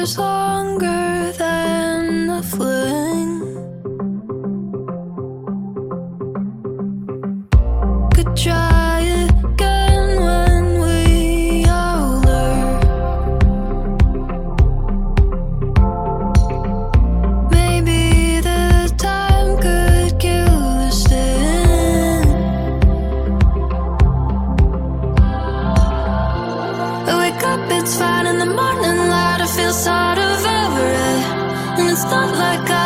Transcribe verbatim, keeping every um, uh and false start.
lasts longer than the fling. Could try again when we all learn. Maybe the time could kill the sin. I wake up, it's fine in the morning light. I feel sort of over it, and it's not like I